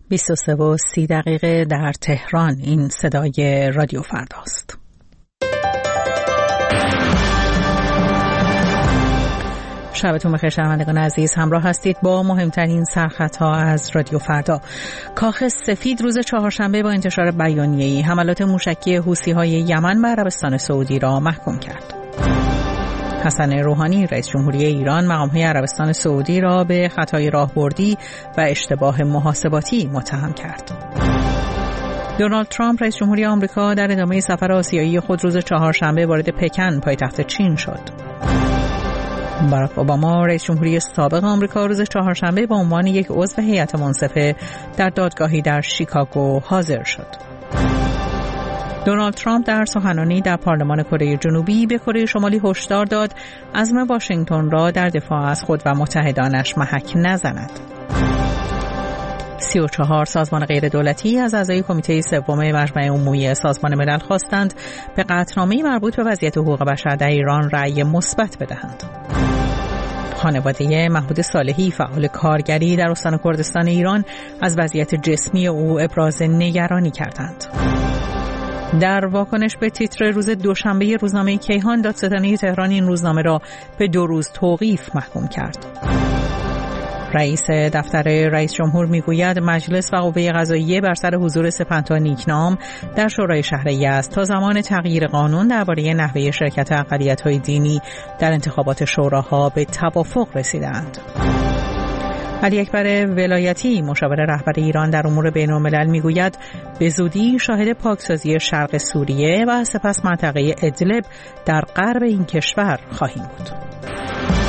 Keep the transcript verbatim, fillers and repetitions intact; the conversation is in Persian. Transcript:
بیست و سه و سی دقیقه در تهران. این صدای رادیو فرداست. شبتون بخیر شنوندگان عزیز، همراه هستید با مهمترین سرخطها از رادیو فردا. کاخ سفید روز چهارشنبه با انتشار بیانیه‌ای حملات موشکی حوثی‌های یمن به عربستان سعودی را محکوم کرد. حسن روحانی رئیس جمهوری ایران مقام‌های عربستان سعودی را به خطای راهبردی و اشتباه محاسباتی متهم کرد. دونالد ترامپ رئیس جمهوری آمریکا در ادامه سفر آسیایی خود روز چهارشنبه وارد پکن پایتخت چین شد. باراک اوباما رئیس جمهوری سابق آمریکا روز چهارشنبه به عنوان یک عضو هیئت منصفه در دادگاهی در شیکاگو حاضر شد. دونالد ترامپ در سخنرانی در پارلمان کره جنوبی به کره شمالی هشدار داد عزم واشنگتن را در دفاع از خود و متحدانش محک نزند. سی و چهار سازمان غیر دولتی از اعضای کمیته سوم مجمع عمومی سازمان ملل خواستند به قطعنامه مربوط به وضعیت حقوق بشر در ایران رأی مثبت بدهند. خانواده محمود صالحی فعال کارگری در استان کردستان ایران از وضعیت جسمی او ابراز نگرانی کردند. در واکنش به تیتر روز دوشنبه روزنامه کیهان، دادستانی تهران این روزنامه را به دو روز توقیف محکوم کرد. رئیس دفتر رئیس جمهور میگوید مجلس و قوه قضاییه بر سر حضور سپهتا نیکنام در شورای شهر یزد تا زمان تغییر قانون درباره نحوه شرکت اقلیت‌های دینی در انتخابات شوراها به توافق رسیدند. علی اکبر ولایتی مشاور رهبر ایران در امور بین‌الملل میگوید به زودی شاهد پاکسازی شرق سوریه و سپس منطقه ادلب در غرب این کشور خواهیم بود.